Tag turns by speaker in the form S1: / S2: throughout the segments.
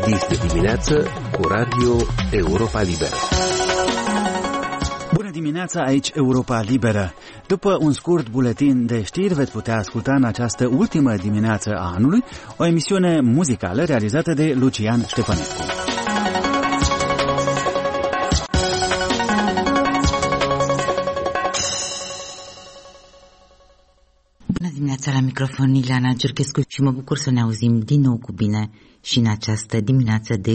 S1: Este dimineață cu Radio Europa Liberă.
S2: Bună dimineața, aici Europa Liberă. După un scurt buletin de știri veți putea asculta în această ultimă dimineață a anului o emisiune muzicală realizată de Lucian Ștefănescu.
S3: Bună dimineața, la microfon Ileana Giurchescu și mă bucur să ne auzim din nou cu bine și în această dimineață de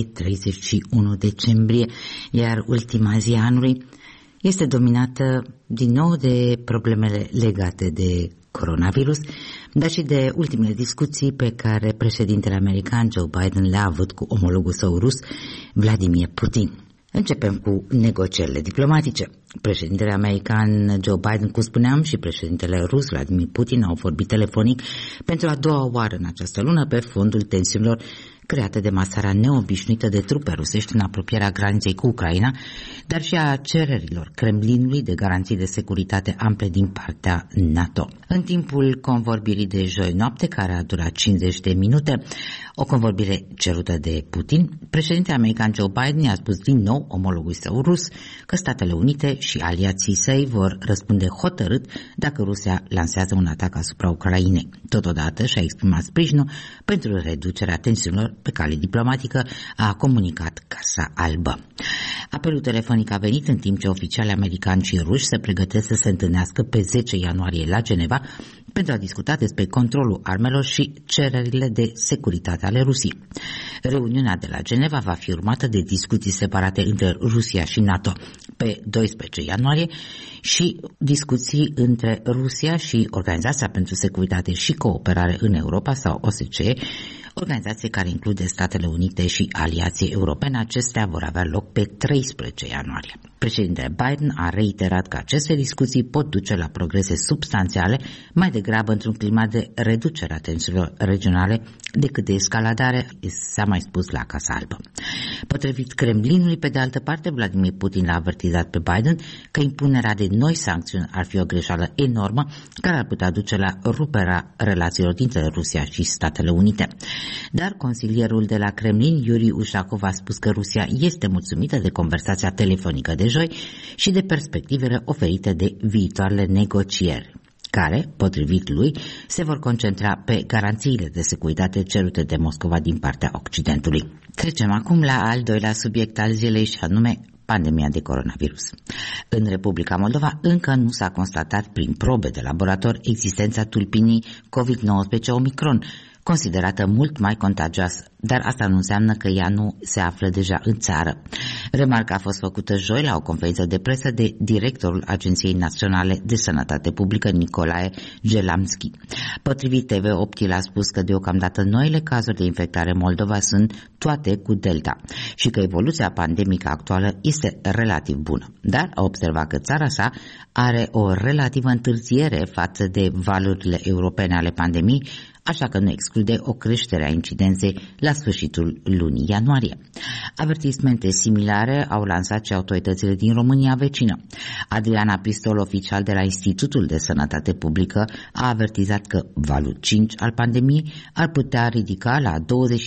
S3: 31 decembrie, iar ultima zi a anului este dominată din nou de problemele legate de coronavirus, dar și de ultimele discuții pe care președintele american Joe Biden le-a avut cu omologul său rus, Vladimir Putin. Începem cu negocierile diplomatice. Președintele american Joe Biden, cum spuneam, și președintele rus Vladimir Putin au vorbit telefonic pentru a doua oară în această lună pe fondul tensiunilor create de masarea neobișnuită de trupe rusești în apropierea graniței cu Ucraina, dar și a cererilor Kremlinului de garanții de securitate ample din partea NATO. În timpul convorbirii de joi noapte, care a durat 50 de minute, o convorbire cerută de Putin, președintele american Joe Biden i-a spus din nou omologului său rus că Statele Unite și aliații săi vor răspunde hotărât dacă Rusia lansează un atac asupra Ucrainei. Totodată și-a exprimat sprijinul pentru reducerea tensiunilor pe cale diplomatică, a comunicat Casa Albă. Apelul telefonic a venit în timp ce oficialii americani și ruși se pregătesc să se întâlnească pe 10 ianuarie la Geneva pentru a discuta despre controlul armelor și cererile de securitate ale Rusiei. Reuniunea de la Geneva va fi urmată de discuții separate între Rusia și NATO pe 12 ianuarie și discuții între Rusia și Organizația pentru Securitate și Cooperare în Europa sau OSCE, organizație care include Statele Unite și aliații europene. Acestea vor avea loc pe 13 ianuarie. Președintele Biden a reiterat că aceste discuții pot duce la progrese substanțiale, mai degrabă într-un climat de reducere a tensiunilor regionale decât de escaladare, s-a mai spus la Casa Albă. Potrivit Kremlinului, pe de altă parte, Vladimir Putin l-a avertizat pe Biden că impunerea de noi sancțiuni ar fi o greșeală enormă care ar putea duce la ruperea relațiilor dintre Rusia și Statele Unite. Dar consilierul de la Kremlin, Yuri Ushakov, a spus că Rusia este mulțumită de conversația telefonică de joi și de perspectivele oferite de viitoarele negocieri, care, potrivit lui, se vor concentra pe garanțiile de securitate cerute de Moscova din partea Occidentului. Trecem acum la al doilea subiect al zilei și anume pandemia de coronavirus. În Republica Moldova încă nu s-a constatat prin probe de laborator existența tulpinii COVID-19 Omicron, considerată mult mai contagioasă, dar asta nu înseamnă că ea nu se află deja în țară. Remarca a fost făcută joi la o conferință de presă de directorul Agenției Naționale de Sănătate Publică, Nicolae Gelamski. Potrivit TV8, el a spus că deocamdată noile cazuri de infectare în Moldova sunt toate cu Delta și că evoluția pandemică actuală este relativ bună, dar a observat că țara sa are o relativă întârziere față de valurile europene ale pandemiei, așa că nu exclude o creștere a incidenței la sfârșitul lunii ianuarie. Avertismente similare au lansat și autoritățile din România vecină. Adriana Pistol, oficial de la Institutul de Sănătate Publică, a avertizat că valul 5 al pandemiei ar putea ridica la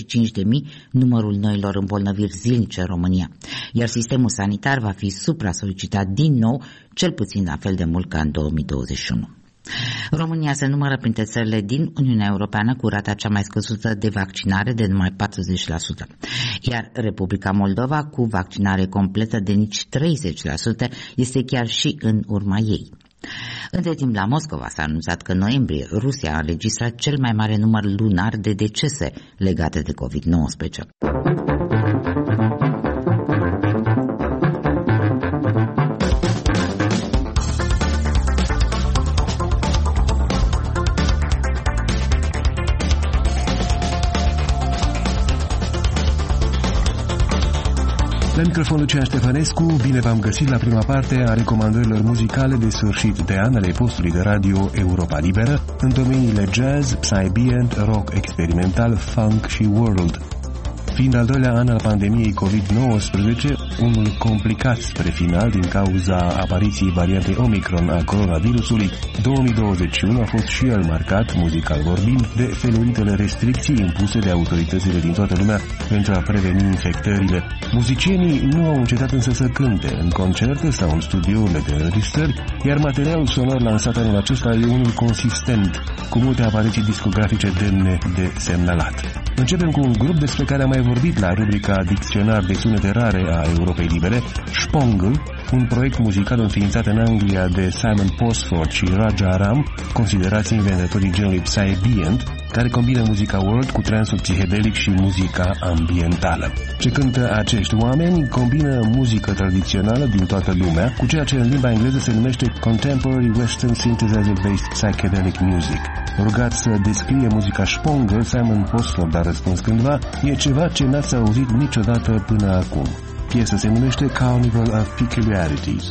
S3: 25.000 numărul noilor îmbolnăviri zilnice în România, iar sistemul sanitar va fi supra-solicitat din nou, cel puțin la fel de mult ca în 2021. România se numără printre țările din Uniunea Europeană cu rata cea mai scăzută de vaccinare de numai 40%, iar Republica Moldova, cu vaccinare completă de nici 30%, este chiar și în urma ei. Între timp, la Moscova s-a anunțat că în noiembrie Rusia a înregistrat cel mai mare număr lunar de decese legate de COVID-19.
S1: La microfon Lucian Ștefănescu, bine v-am găsit la prima parte a recomandărilor muzicale de sfârșit de an ale postului de radio Europa Liberă în domeniile jazz, psy-ambient, rock experimental, funk și world. Fiind al doilea an al pandemiei COVID-19, unul complicat spre final din cauza apariției variantei Omicron a coronavirusului, 2021 a fost și el marcat, muzical vorbind, de feluritele restricții impuse de autoritățile din toată lumea pentru a preveni infectările. Muzicienii nu au încetat însă să cânte în concerte sau în studiourile de înregistrări, iar materialul sonor lansat anul acesta e unul consistent, cu multe apariții discografice demne de semnalat. Începem cu un grup despre care am mai vorbit la rubrica Dicționar de sunete rare a Europei Libere, Spongle, un proiect muzical înființat în Anglia de Simon Posford și Raja Ram, considerați inventatorii genului Psyambient, care combină muzica world cu transul psihedelic și muzica ambientală. Ce cântă acești oameni combină muzică tradițională din toată lumea cu ceea ce în limba engleză se numește Contemporary Western Synthesizer-Based Psychedelic Music. Rugat să descrie muzica Spongle, Simon Posford a răspuns cândva, e ceva ce n-ați auzit niciodată până acum. Piesa se numește Carnival of Peculiarities.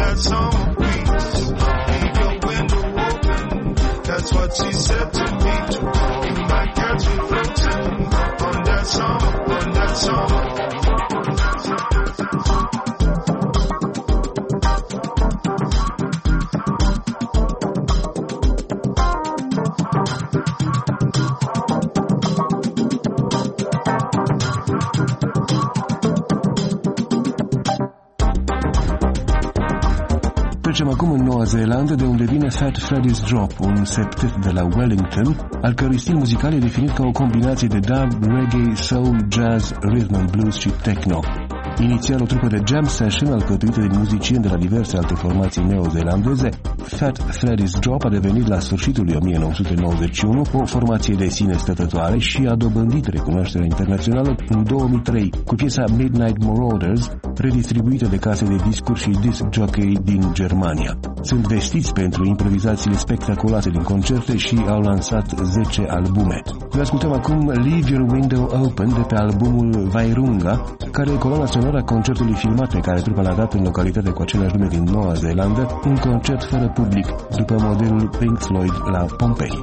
S4: That's what she said to me.
S1: acum în Noua Zeelandă, de unde vine Fat Freddy's Drop, un septet de la Wellington, al cărui stil muzical e definit ca o combinație de dub, reggae, soul, jazz, rhythm and blues și techno. Inițial o trupă de jam session alcătuită de muzicieni de la diverse alte formații neozeelandeze, Fat Freddy's Drop a devenit la sfârșitul lui 1991 o formație de sine stătătoare și a dobândit recunoașterea internațională în 2003 cu piesa Midnight Marauders, redistribuită de case de discuri și disc jockey din Germania. Sunt vestiți pentru improvizațiile spectaculoase din concerte și au lansat 10 albume. Noi ascultăm acum Leave Your Window Open de pe albumul Vairunga, care e coloana sonoră a concertului filmat pe care trupa l-a dat în localitate cu același nume din Noua Zeelandă, un concert fără public, după modelul Pink Floyd la Pompeii.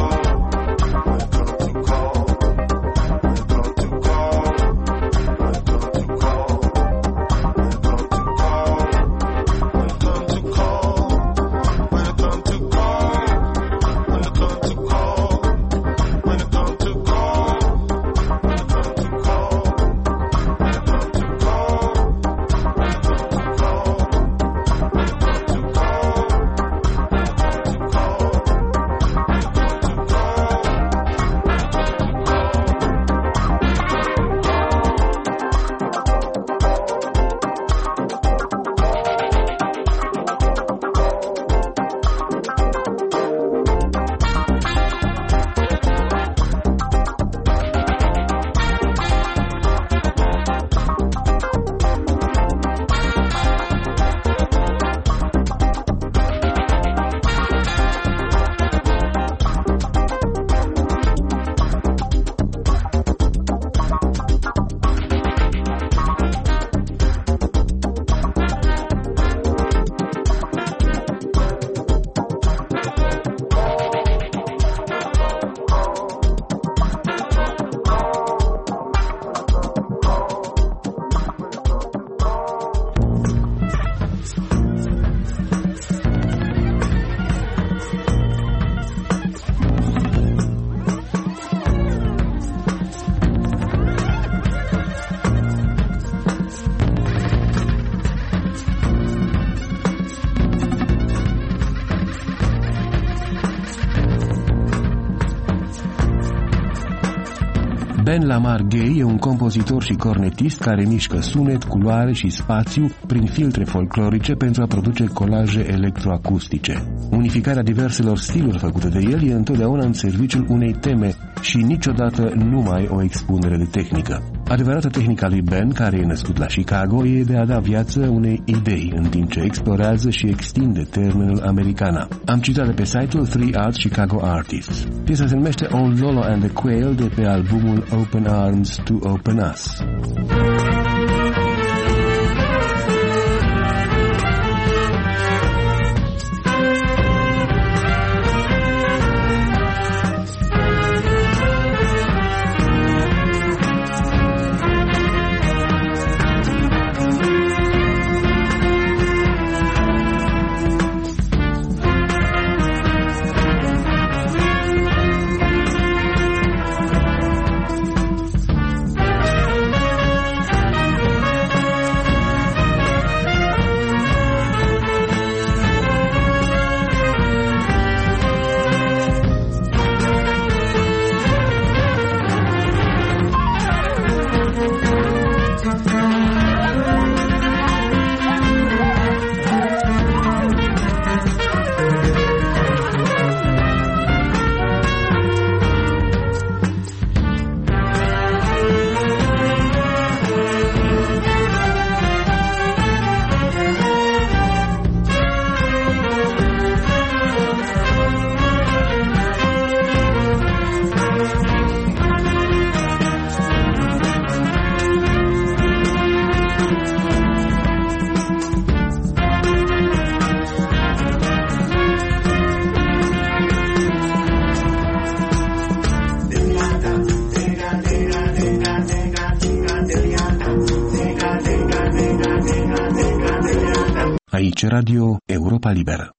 S1: Ben Lamar Gay e un compozitor și cornetist care mișcă sunet, culoare și spațiu prin filtre folclorice pentru a produce colaje electroacustice. Unificarea diverselor stiluri făcute de el e întotdeauna în serviciul unei teme și niciodată numai o expunere de tehnică. Adevărata tehnica lui Ben, care e născut la Chicago, e de a da viață unei idei, în timp ce explorează și extinde termenul americana. Am citat de pe site-ul 3 Arts Chicago Artists. Piesa se numește Old Lolo and the Quail de pe albumul Open Arms to Open Us. Aici Radio Europa Liberă.